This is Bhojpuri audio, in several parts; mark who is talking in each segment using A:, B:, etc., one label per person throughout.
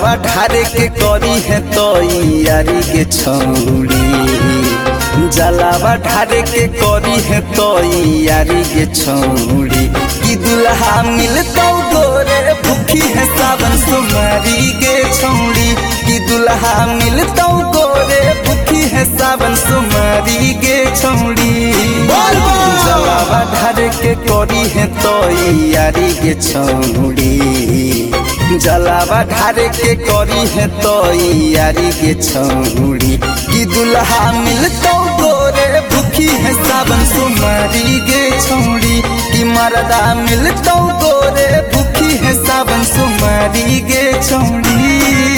A: जलावा ढारे के करी है तो यारी के छौड़ी, जलावा ढारे के करी है तो यारी के छौड़ी। कि दुल्हा मिलता गोरे भूखी है सावन सुमारी के छौड़ी, कि दुल्हा मिलता गोरे भूखी है सावन सुमारी के छौड़ी। जलावा ढारे के करी है तो यारी के छौड़ी, जलावा ढारे के करी है तो यारी के छौड़ी। कि दुल्हा मिलता गोरे भूखी है सावन सुमारी के छौड़ी, कि मर्दा मिलता गोरे भूखी है सावन सुमारी के छौड़ी।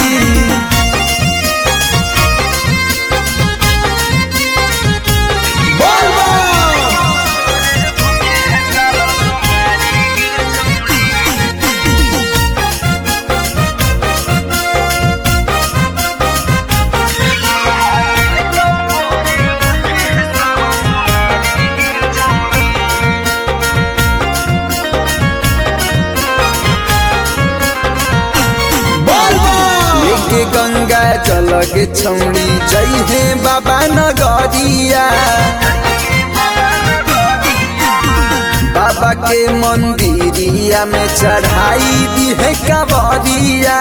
A: गंगा जल के छौड़ी जई है बाबा नगरिया, बाबा के मंदिरिया में चढ़ाई दी है कवरिया।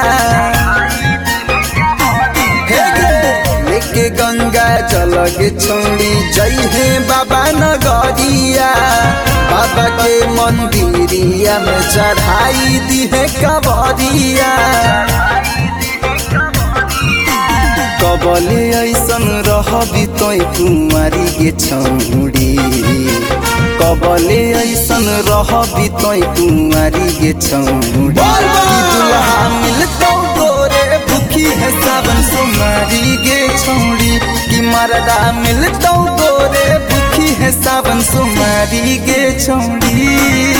A: लेके गंगा जल के छौड़ी जई है बाबा नगरिया, बाबा के मंदिरिया में चढ़ाई दी है कवरिया। कबले ऐसन रहबी तोय कुमारी के छौड़ी, कबले ऐसन रहबी तोय कुमारी के छौड़ी। दुल्हा मिलता गोरे भूखी है सावन सुमारी के छौड़ी, कि मर्दा मिलता गोरे भूखी है सावन सुमारी के छौड़ी।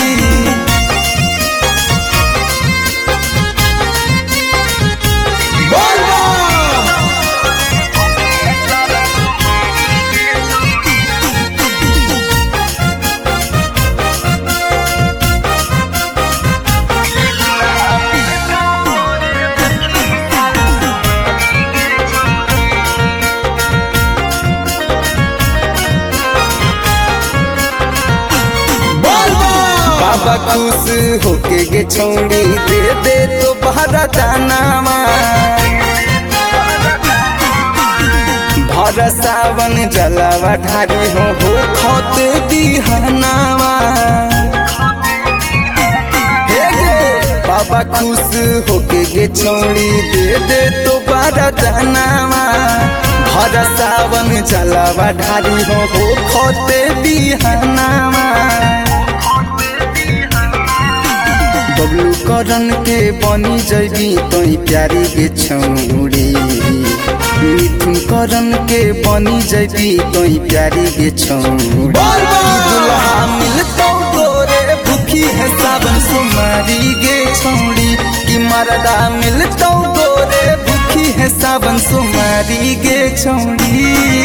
A: बाबा खुश होके गे छौड़ी दे दे तो बहरा दानामा, भर सावन जलावा ढारी हो खोते बिहनावा। बाबा खुश होके गे छौड़ी दे दे तो बहरा दानामा, भर सावन जलावा ढारी हो खोते बिहनावा। बबलू करन के बनी जैबी तोई प्यारी के छौड़ी, मिथुन करन के बनी जैबी तोई प्यारी के छौड़ी। दुल्हा मिलता गोरे भूखी है सावन सुमारी के छौड़ी, कि मर्दा मिलता गोरे भूखी है सावन सुमारी के छौड़ी।